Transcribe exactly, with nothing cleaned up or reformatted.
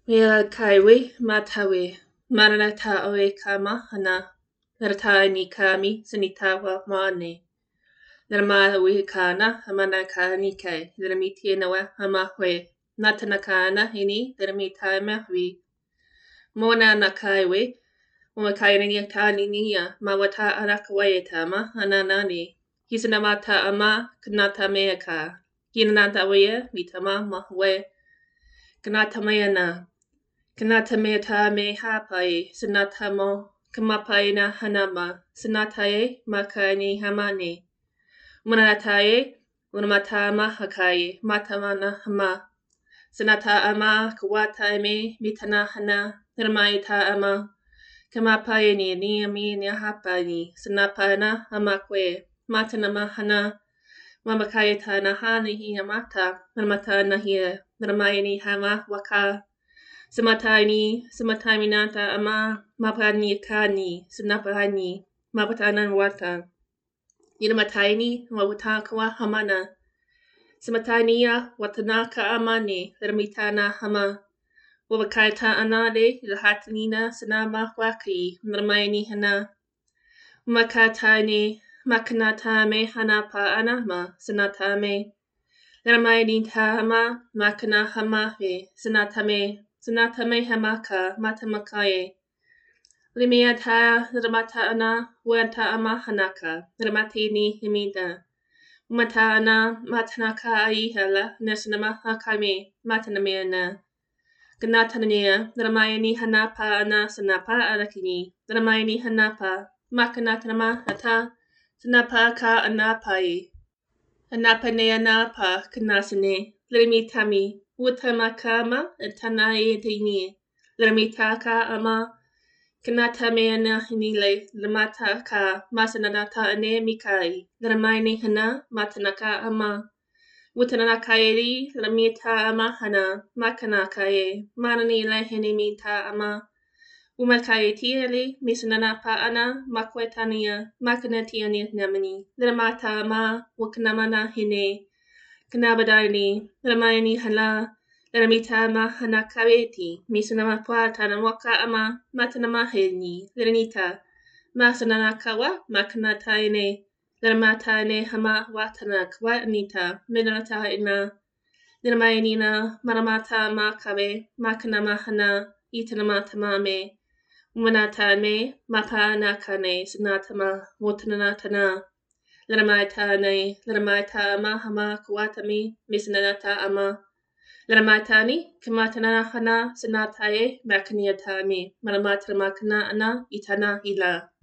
Mea kaiwi matawi maranata oe kama hana naratai ni kami sanitawa mane narama wi kana hamana kani kai naramiti nawa hamahwe natana kana ini naramita mahwi mona na kaiwi uma kaini ni kani niya mawata arakwaye tama hananani hisanamata ama kanata meaka hinanata waya mitama mahwe kanata mayana Kanata me ta me hapai sanata mo kamapai na hanama sanatae makani hamani Munatae unamata mahakai matamana hama sanata ama kawata me mitana hana nirmaita ama kamapai ni ni mi ni hapani sanapana amakwe matana mahana mamakayata na hani hinamata nirmata na hia nirmayani hama waka Samatani, samataminata ama mapani kani, sanapani, mapatanan wata. Yinamataini, mawatakawa hamana. Samatania, watanaka amani, ramitana hama. Wabakaita anade, lahatanina, sanama waki, nramaini hana. Makatani, makanatame hanapa anama, sanatame. Nramaini tahama, makana hamahe, sanatame. Sanatame hamaka matamakaye. Limiata ramata ana wanta ama hanaka. Ramati ni himida. Umata ana matanaka aihala nasanama hakame matanamiana. Ganatanania ramayani hanapa ana sanapa alakini. Ramayani hanapa makanatanama hata sanapa ka anapai. Anapa ne anapa kanasane. Limitami. Utamakama tanae tini lamitaka ama kanata meana hinile lamataka masanata ane mikai lamaini hana matanaka ama Utanakaeli lamita ama hana makanakae manani la hinimita ama Umakae tieli misanapa ana makwetania makanatiani namani lamata ama wakanamana hine Kanabadani, Ramayani hala, Ramita mahana kaweti, Misanama puatana waka ama, Matanama heni, Lenita, Masananakawa, Makanataine, Ramatane hama watana kwatnita, Minata ina, Nirmayanina, Maramata makabe, Makanama hana, Itanamata mame, Umanatame, Mapa nakane, Sanatama, Wotanatana. Laramaitane, Laramaita Mahama Kuatami, Misanata Ama, Laramatani, Kamatanahana, Sanatae, Makaniatami, Maramata Makana Ana, Itana Hila.